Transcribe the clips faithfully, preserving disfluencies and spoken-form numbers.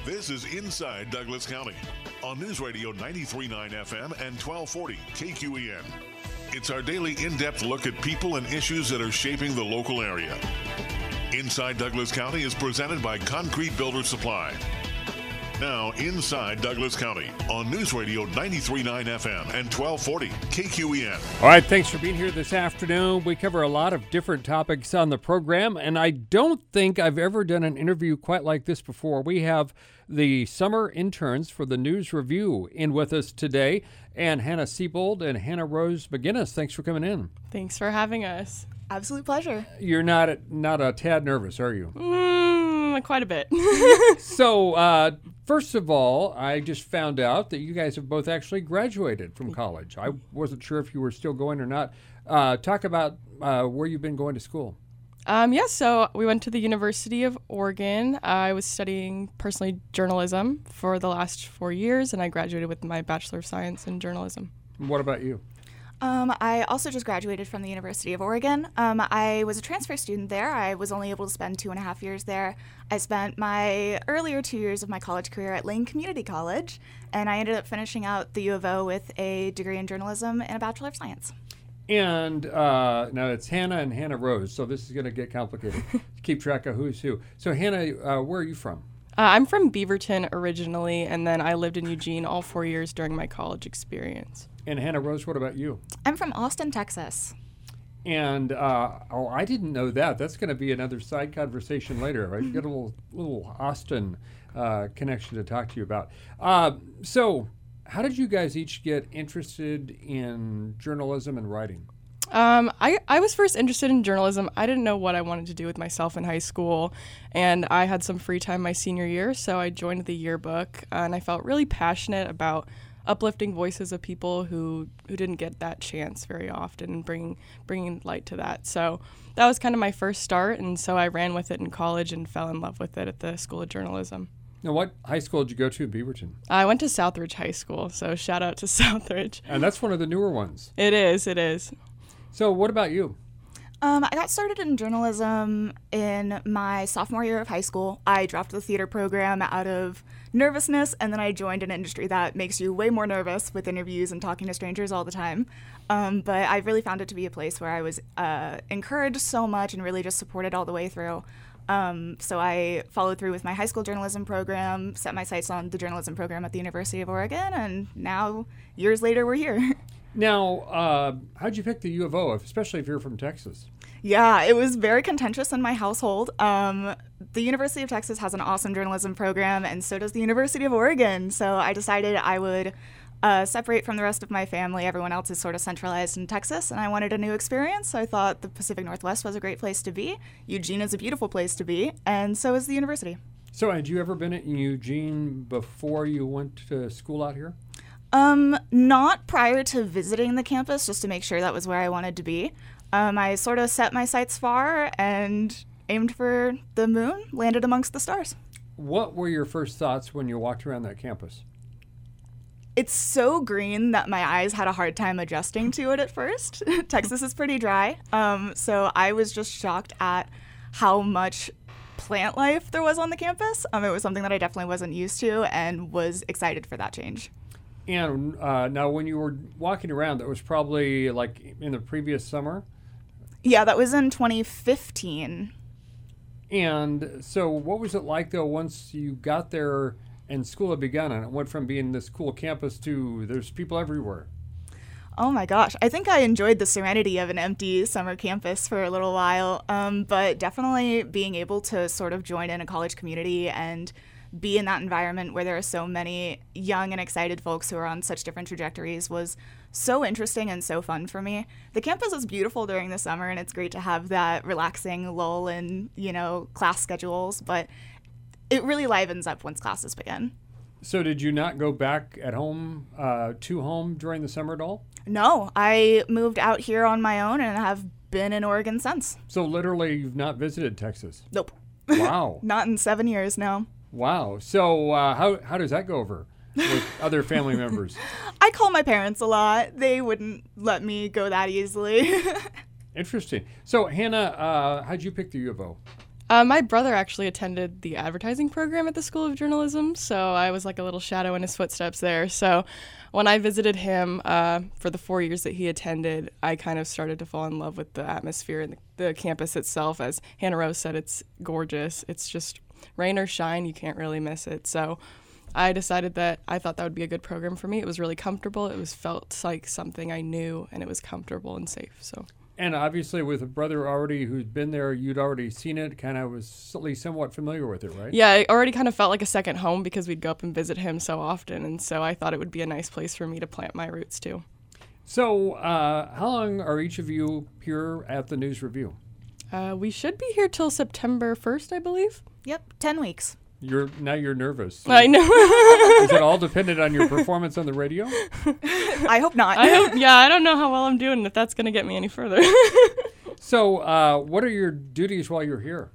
This is Inside Douglas County on News Radio ninety-three point nine F M and twelve forty K Q E N. It's our daily in-depth look at people and issues that are shaping the local area. Inside Douglas County is presented by Concrete Builder Supply. Now, Inside Douglas County on News Radio ninety-three point nine F M and twelve forty K Q E N. All right, thanks for being here this afternoon. We cover a lot of different topics on the program, and I don't think I've ever done an interview quite like this before. We have the summer interns for the News Review in with us today, and Hannah Siebold and Hannah Rose McGinnis. Thanks for coming in. Thanks for having us. Absolute pleasure. You're not not a tad nervous, are you? Mm, quite a bit. So, uh, first of all, I just found out that you guys have both actually graduated from college. I wasn't sure if you were still going or not. Uh, talk about uh, where you've been going to school. Um, yeah, so we went to the University of Oregon. I was studying personally journalism for the last four years, and I graduated with my Bachelor of Science in Journalism. What about you? Um, I also just graduated from the University of Oregon. Um, I was a transfer student there. I was only able to spend two and a half years there. I spent my earlier two years of my college career at Lane Community College, and I ended up finishing out the U of O with a degree in journalism and a Bachelor of Science. And uh, now it's Hannah and Hannah Rose, so this is going to get complicated. Keep track of who's who. So Hannah, uh, where are you from? Uh, I'm from Beaverton originally, and then I lived in Eugene all four years during my college experience. And Hannah Rose, what about you? I'm from Austin, Texas. And, uh, oh, I didn't know that. That's going to be another side conversation later. Right? You got a little, little Austin uh, connection to talk to you about. Uh, so, how did you guys each get interested in journalism and writing? Um, I, I was first interested in journalism. I didn't know what I wanted to do with myself in high school, and I had some free time my senior year, so I joined the yearbook, and I felt really passionate about uplifting voices of people who, who didn't get that chance very often and bringing, bringing light to that. So that was kind of my first start, and so I ran with it in college and fell in love with it at the School of Journalism. Now, what high school did you go to in Beaverton? I went to Southridge High School, so shout out to Southridge. And that's one of the newer ones. It is, it is. So what about you? Um, I got started in journalism in my sophomore year of high school. I dropped the theater program out of nervousness, and then I joined an industry that makes you way more nervous with interviews and talking to strangers all the time. Um, but I really found it to be a place where I was uh, encouraged so much and really just supported all the way through. Um, so I followed through with my high school journalism program, set my sights on the journalism program at the University of Oregon, and now, years later, we're here. Now, uh, how'd you pick the U of O, especially if you're from Texas? Yeah, it was very contentious in my household. Um, the University of Texas has an awesome journalism program, and so does the University of Oregon. So I decided I would uh, separate from the rest of my family. Everyone else is sort of centralized in Texas, and I wanted a new experience. So I thought the Pacific Northwest was a great place to be. Eugene is a beautiful place to be, and so is the university. So had you ever been in Eugene before you went to school out here? Um, not prior to visiting the campus, just to make sure that was where I wanted to be. Um, I sort of set my sights far and aimed for the moon, landed amongst the stars. What were your first thoughts when you walked around that campus? It's so green that my eyes had a hard time adjusting to it at first. Texas is pretty dry, um, so I was just shocked at how much plant life there was on the campus. Um, it was something that I definitely wasn't used to and was excited for that change. And uh, now when you were walking around, that was probably like in the previous summer? Yeah, that was in twenty fifteen. And so what was it like, though, once you got there and school had begun and it went from being this cool campus to there's people everywhere? Oh my gosh, I think I enjoyed the serenity of an empty summer campus for a little while, um, but definitely being able to sort of join in a college community and be in that environment where there are so many young and excited folks who are on such different trajectories was so interesting and so fun for me. The campus is beautiful during the summer, and it's great to have that relaxing lull in, you know, class schedules, but it really livens up once classes begin. So did you not go back at home, uh, to home during the summer at all? No, I moved out here on my own and have been in Oregon since. So literally you've not visited Texas? Nope. Wow. Not in seven years now. Wow. So uh, how how does that go over with other family members? I call my parents a lot. They wouldn't let me go that easily. Interesting. So Hannah, uh, how'd you pick the U of O? Uh, my brother actually attended the advertising program at the School of Journalism, so I was like a little shadow in his footsteps there. So when I visited him uh, for the four years that he attended, I kind of started to fall in love with the atmosphere and the, the campus itself. As Hannah Rose said, it's gorgeous. It's just rain or shine, you can't really miss it. So I decided that I thought that would be a good program for me. It was really comfortable. It was felt like something I knew, and it was comfortable and safe. So. And obviously, with a brother already who's been there, you'd already seen it, kind of was at least somewhat familiar with it, right? Yeah, it already kind of felt like a second home because we'd go up and visit him so often. And so I thought it would be a nice place for me to plant my roots too. So uh, how long are each of you here at the News Review? Uh, we should be here till September first, I believe. Yep, ten weeks. You're now you're nervous. I know. Is it all dependent on your performance on the radio? I hope not. I hope, yeah, I don't know how well I'm doing, if that's going to get me any further. So uh, what are your duties while you're here?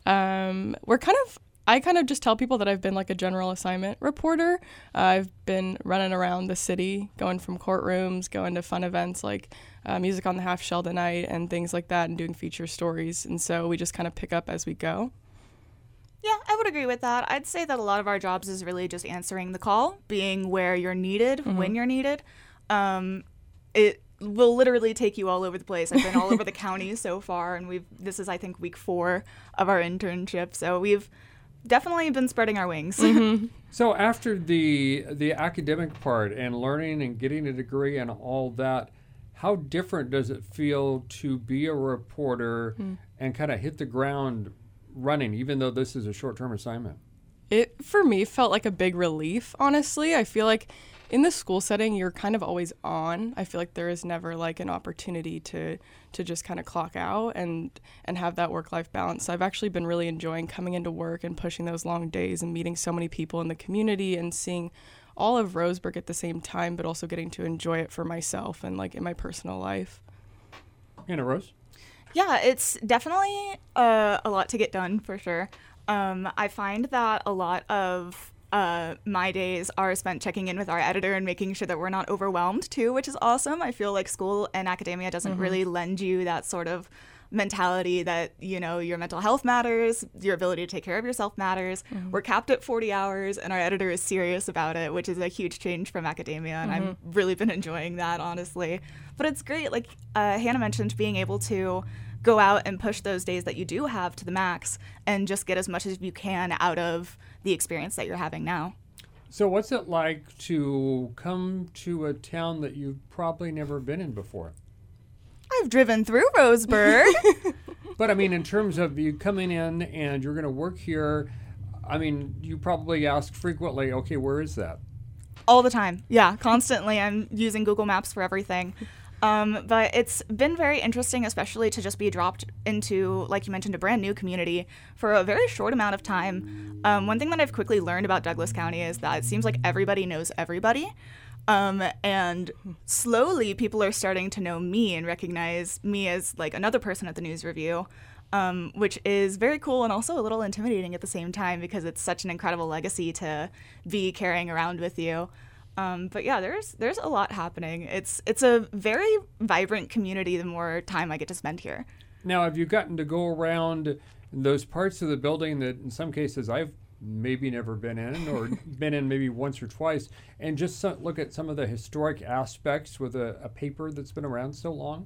Um, we're kind of, I kind of just tell people that I've been like a general assignment reporter. Uh, I've been running around the city, going from courtrooms, going to fun events like uh, Music on the Half Shell tonight and things like that, and doing feature stories. And so we just kind of pick up as we go. Yeah, I would agree with that. I'd say that a lot of our jobs is really just answering the call, being where you're needed, mm-hmm. when you're needed. Um, it will literally take you all over the place. I've been all over the county so far, and we've this is, I think, week four of our internship. So we've definitely been spreading our wings. Mm-hmm. So after the the academic part and learning and getting a degree and all that, how different does it feel to be a reporter mm. and kind of hit the ground running, even though this is a short-term assignment? It, for me, felt like a big relief, honestly. I feel like in the school setting, you're kind of always on. I feel like there is never like an opportunity to to just kind of clock out and, and have that work-life balance. So I've actually been really enjoying coming into work and pushing those long days and meeting so many people in the community and seeing all of Roseburg at the same time, but also getting to enjoy it for myself and like in my personal life. Hannah Rose? Yeah, it's definitely uh, a lot to get done, for sure. Um, I find that a lot of uh, my days are spent checking in with our editor and making sure that we're not overwhelmed, too, which is awesome. I feel like school and academia doesn't mm-hmm. really lend you that sort of mentality that, you know, your mental health matters, your ability to take care of yourself matters. Mm-hmm. We're capped at forty hours, and our editor is serious about it, which is a huge change from academia, and mm-hmm. I've really been enjoying that, honestly. But it's great, like uh, Hannah mentioned, being able to go out and push those days that you do have to the max and just get as much as you can out of the experience that you're having now. So what's it like to come to a town that you've probably never been in before? I've driven through Roseburg. But I mean, in terms of you coming in and you're going to work here, I mean, you probably ask frequently, okay, where is that? All the time. Yeah, constantly. I'm using Google Maps for everything. Um, but it's been very interesting, especially to just be dropped into, like you mentioned, a brand new community for a very short amount of time. Um, one thing that I've quickly learned about Douglas County is that it seems like everybody knows everybody. Um, and slowly people are starting to know me and recognize me as like another person at the News Review, um, which is very cool and also a little intimidating at the same time because it's such an incredible legacy to be carrying around with you. Um, but yeah, there's there's a lot happening. It's it's a very vibrant community the more time I get to spend here. Now, have you gotten to go around those parts of the building that in some cases I've maybe never been in or been in maybe once or twice and just so, look at some of the historic aspects with a, a paper that's been around so long?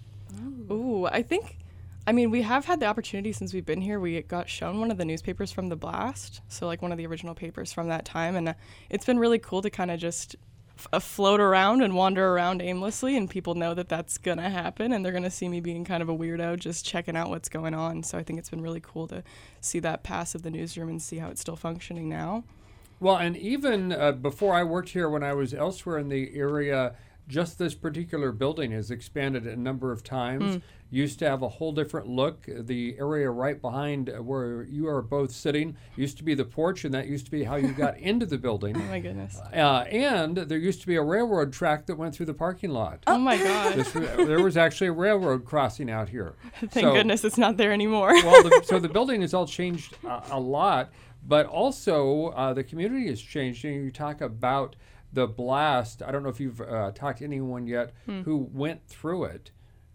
Ooh, I think... I mean, we have had the opportunity since we've been here. We got shown one of the newspapers from the blast, so like one of the original papers from that time, and uh, it's been really cool to kind of just f- uh, float around and wander around aimlessly, and people know that that's going to happen, and they're going to see me being kind of a weirdo just checking out what's going on. So I think it's been really cool to see that pass of the newsroom and see how it's still functioning now. Well, and even uh, before I worked here, when I was elsewhere in the area, just this particular building has expanded a number of times. Mm. Used to have a whole different look. The area right behind where you are both sitting used to be the porch, and that used to be how you got into the building. Oh, my goodness. Uh, and there used to be a railroad track that went through the parking lot. Oh, my God. This, there was actually a railroad crossing out here. Thank so, goodness it's not there anymore. well, the, so the building has all changed a, a lot, but also uh, the community has changed. And you talk about the blast. I don't know if you've uh, talked to anyone yet hmm. who went through it.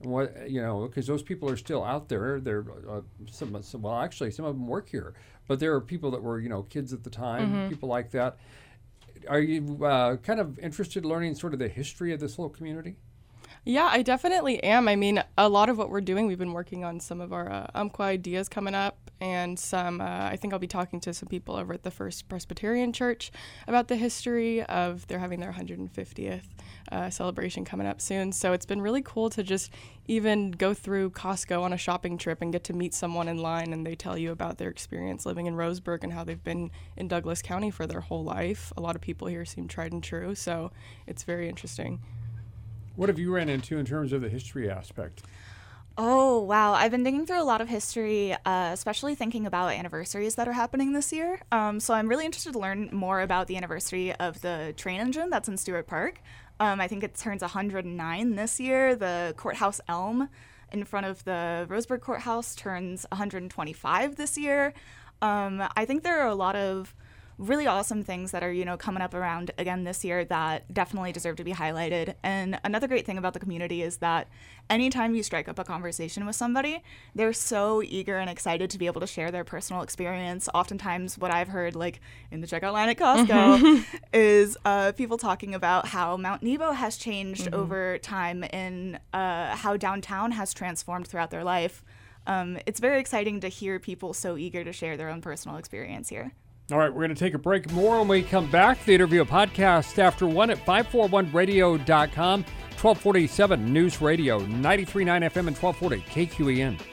And what, you know, because those people are still out there. They're uh, some, some, well, actually, some of them work here, but there are people that were, you know, kids at the time, mm-hmm. people like that. Are you uh, kind of interested in learning sort of the history of this little community? Yeah, I definitely am. I mean, a lot of what we're doing, we've been working on some of our uh, Umpqua ideas coming up, and some, uh, I think I'll be talking to some people over at the First Presbyterian Church about the history of, they're having their one hundred fiftieth uh, celebration coming up soon. So it's been really cool to just even go through Costco on a shopping trip and get to meet someone in line, and they tell you about their experience living in Roseburg and how they've been in Douglas County for their whole life. A lot of people here seem tried and true, so it's very interesting. What have you ran into in terms of the history aspect? Oh, wow. I've been digging through a lot of history, uh, especially thinking about anniversaries that are happening this year. Um, so I'm really interested to learn more about the anniversary of the train engine that's in Stewart Park. Um, I think it turns one hundred nine this year. The courthouse elm in front of the Roseburg Courthouse turns one hundred twenty-five this year. Um, I think there are a lot of really awesome things that are, you know, coming up around again this year that definitely deserve to be highlighted. And another great thing about the community is that anytime you strike up a conversation with somebody, they're so eager and excited to be able to share their personal experience. Oftentimes what I've heard, like in the checkout line at Costco, mm-hmm. is uh, people talking about how Mount Nebo has changed mm-hmm. over time and uh, how downtown has transformed throughout their life. Um, it's very exciting to hear people so eager to share their own personal experience here. All right, we're going to take a break. More when we come back. The Interview podcast after one at five forty-one radio dot com, twelve forty-seven News Radio, ninety-three point nine F M and twelve forty K Q E N.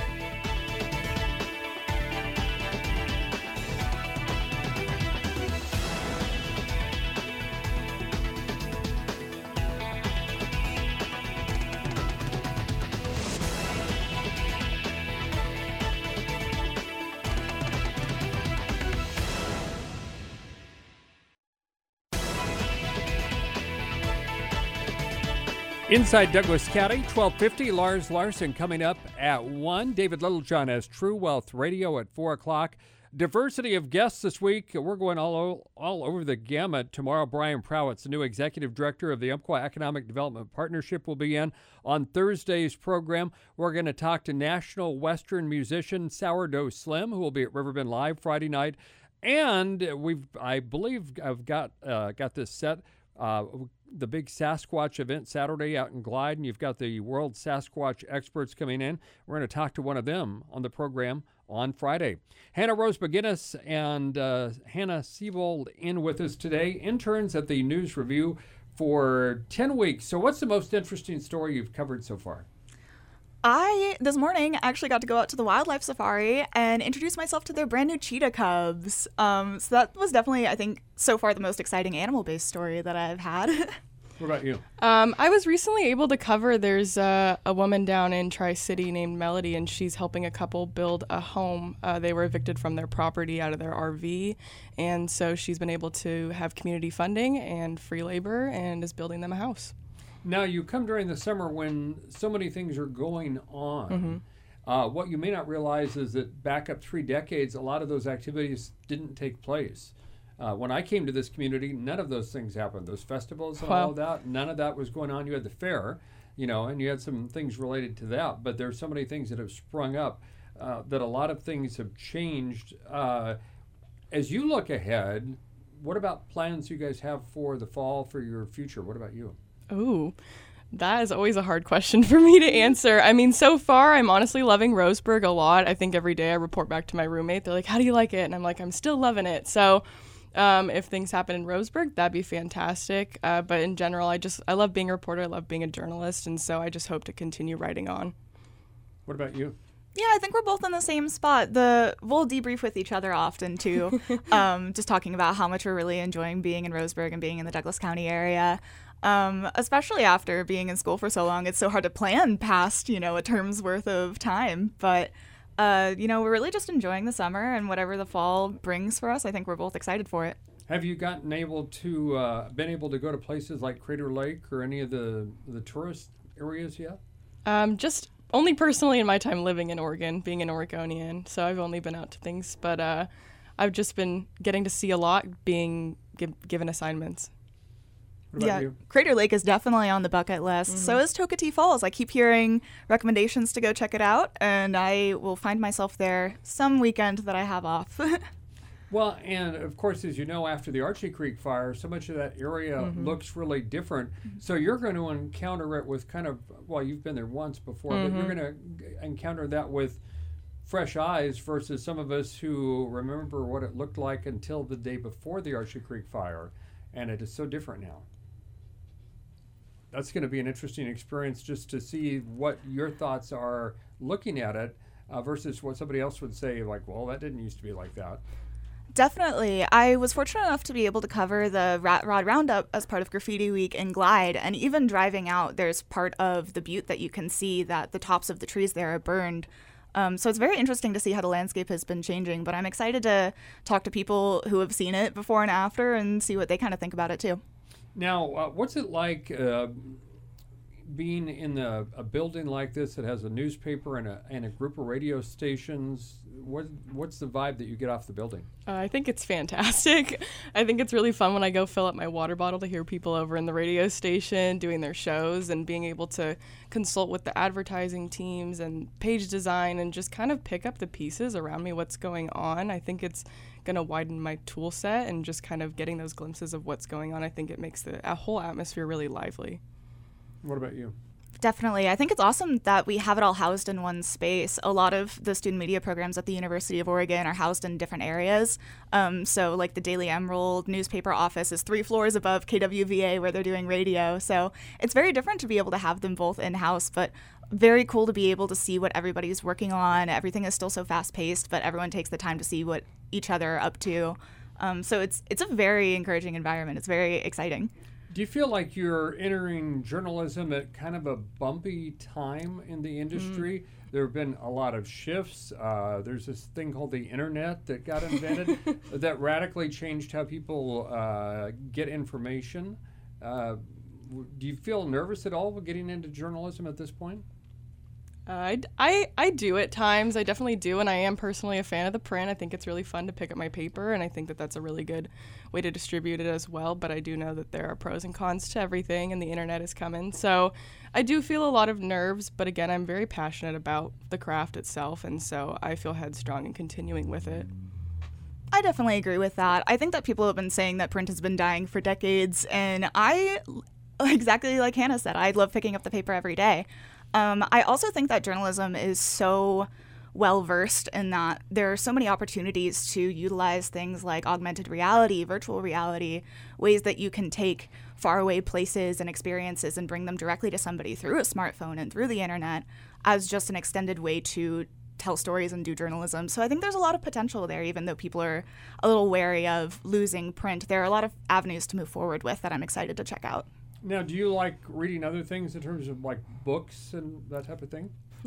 Inside Douglas County, twelve fifty, Lars Larson coming up at one. David Littlejohn has True Wealth Radio at four o'clock. Diversity of guests this week. We're going all, all over the gamut. Tomorrow, Brian Prowitz, the new executive director of the Umpqua Economic Development Partnership, will be in. On Thursday's program, we're going to talk to national Western musician Sourdough Slim, who will be at Riverbend Live Friday night. And we've, I believe I've got, uh, got this set. Uh, the big Sasquatch event Saturday out in Glide, and you've got the World Sasquatch experts coming in. We're going to talk to one of them on the program on Friday. Hannah Rose McGinnis and uh, Hannah Siebold in with us today, interns at the News Review for ten weeks. So what's the most interesting story you've covered so far? I, this morning, actually got to go out to the wildlife safari and introduce myself to their brand new cheetah cubs. Um, so that was definitely, I think, so far the most exciting animal-based story that I've had. What about you? Um, I was recently able to cover, there's uh, a woman down in Tri-City named Melody, and she's helping a couple build a home. Uh, they were evicted from their property out of their R V, and so she's been able to have community funding and free labor and is building them a house. Now, you come during the summer when so many things are going on. Mm-hmm. Uh, what you may not realize is that back up three decades, a lot of those activities didn't take place. Uh, when I came to this community, none of those things happened. Those festivals and wow. all of that, none of that was going on. You had the fair, you know, and you had some things related to that. But there's so many things that have sprung up uh, that a lot of things have changed. Uh, as you look ahead, what about plans you guys have for the fall, for your future? What about you? Ooh, that is always a hard question for me to answer. I mean, so far, I'm honestly loving Roseburg a lot. I think every day I report back to my roommate. They're like, how do you like it? And I'm like, I'm still loving it. So um, if things happen in Roseburg, that'd be fantastic. Uh, but in general, I just, I love being a reporter. I love being a journalist. And so I just hope to continue writing on. What about you? Yeah, I think we're both in the same spot. The we'll debrief with each other often, too, um, just talking about how much we're really enjoying being in Roseburg and being in the Douglas County area. Um, especially after being in school for so long, it's so hard to plan past, you know, a term's worth of time. But, uh, you know, we're really just enjoying the summer and whatever the fall brings for us. I think we're both excited for it. Have you gotten able to, uh, been able to go to places like Crater Lake or any of the, the tourist areas yet? Um, just only personally in my time living in Oregon, being an Oregonian. So I've only been out to things, but uh, I've just been getting to see a lot, being gi- given assignments. What about Yeah, you? Crater Lake is definitely on the bucket list. So is Tokatee Falls. I keep hearing recommendations to go check it out, and I will find myself there some weekend that I have off. Well, and of course, as you know, after the Archie Creek fire, so much of that area Mm-hmm. looks really different. So you're going to encounter it with kind of, well, you've been there once before, Mm-hmm. but you're going to encounter that with fresh eyes versus some of us who remember what it looked like until the day before the Archie Creek fire, and it is so different now. That's going to be an interesting experience just to see what your thoughts are looking at it uh, versus what somebody else would say, like, well, that didn't used to be like that. Definitely. I was fortunate enough to be able to cover the Rat Rod Roundup as part of Graffiti Week in Glide, and even driving out, there's part of the butte that you can see that the tops of the trees there are burned. Um, so it's very interesting to see how the landscape has been changing, but I'm excited to talk to people who have seen it before and after and see what they kind of think about it too. Now, uh, what's it like uh, being in a, a building like this that has a newspaper and a, and a group of radio stations? What What's the vibe that you get off the building? Uh, I think it's fantastic. I think it's really fun when I go fill up my water bottle to hear people over in the radio station doing their shows and being able to consult with the advertising teams and page design and just kind of pick up the pieces around me, what's going on. I think it's going to widen my tool set, and just kind of getting those glimpses of what's going on, I think it makes the a whole atmosphere really lively. What about you? Definitely. I think it's awesome that we have it all housed in one space. A lot of the student media programs at the University of Oregon are housed in different areas. Um, so like the Daily Emerald newspaper office is three floors above K W V A where they're doing radio. So it's very different to be able to have them both in-house, but very cool to be able to see what everybody's working on. Everything is still so fast-paced, but everyone takes the time to see what each other are up to. Um, so it's it's a very encouraging environment. It's very exciting. Do you feel like you're entering journalism at kind of a bumpy time in the industry? Mm. There have been a lot of shifts. Uh, there's this thing called the internet that got invented that radically changed how people uh, get information. Uh, w- do you feel nervous at all with getting into journalism at this point? Uh, I, I, I do at times. I definitely do, and I am personally a fan of the print. I think it's really fun to pick up my paper, and I think that that's a really good way to distribute it as well. But I do know that there are pros and cons to everything, and the internet is coming. So I do feel a lot of nerves, but again, I'm very passionate about the craft itself, and so I feel headstrong in continuing with it. I definitely agree with that. I think that people have been saying that print has been dying for decades, and I, exactly like Hannah said, I love picking up the paper every day. Um, I also think that journalism is so well-versed in that there are so many opportunities to utilize things like augmented reality, virtual reality, ways that you can take faraway places and experiences and bring them directly to somebody through a smartphone and through the internet as just an extended way to tell stories and do journalism. So I think there's a lot of potential there, even though people are a little wary of losing print. There are a lot of avenues to move forward with that I'm excited to check out. Now, do you like reading other things in terms of like books and that type of thing?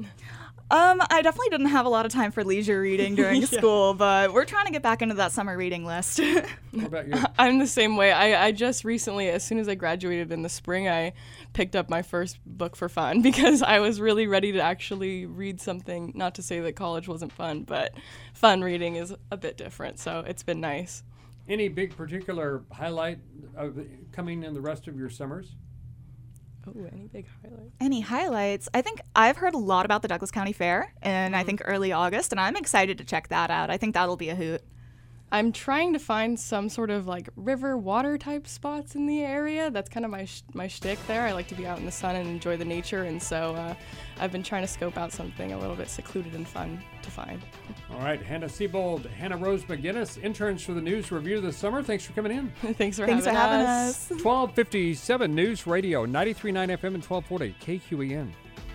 Um, I definitely didn't have a lot of time for leisure reading during Yeah. school, but we're trying to get back into that summer reading list. What about you? I'm the same way. I, I just recently, as soon as I graduated in the spring, I picked up my first book for fun because I was really ready to actually read something. Not to say that college wasn't fun, but fun reading is a bit different, so it's been nice. Any big particular highlight of the, coming in the rest of your summers? Oh, any big highlights? Any highlights? I think I've heard a lot about the Douglas County Fair in, I think, early August, and I'm excited to check that out. I think that'll be a hoot. I'm trying to find some sort of like river water type spots in the area. That's kind of my sh- my shtick there. I like to be out in the sun and enjoy the nature, and so uh, I've been trying to scope out something a little bit secluded and fun to find. All right, Hannah Siebold, Hannah Rose McGinnis, interns for the News Review this summer. Thanks for coming in. Thanks for Thanks having for having us. us. twelve fifty-seven News Radio, ninety-three point nine F M and twelve forty K Q E N.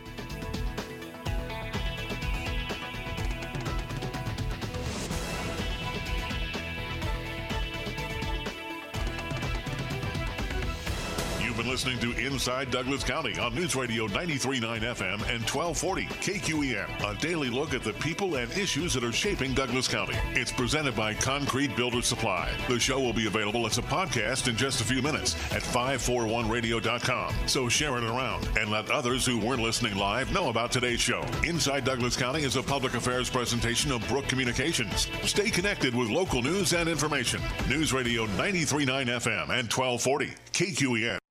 You've been listening to Inside Douglas County on News Radio ninety-three point nine F M and twelve forty K Q E N. A daily look at the people and issues that are shaping Douglas County. It's presented by Concrete Builder Supply. The show will be available as a podcast in just a few minutes at five forty-one radio dot com. So share it around and let others who weren't listening live know about today's show. Inside Douglas County is a public affairs presentation of Brook Communications. Stay connected with local news and information. News Radio ninety-three point nine F M and twelve forty K Q E N.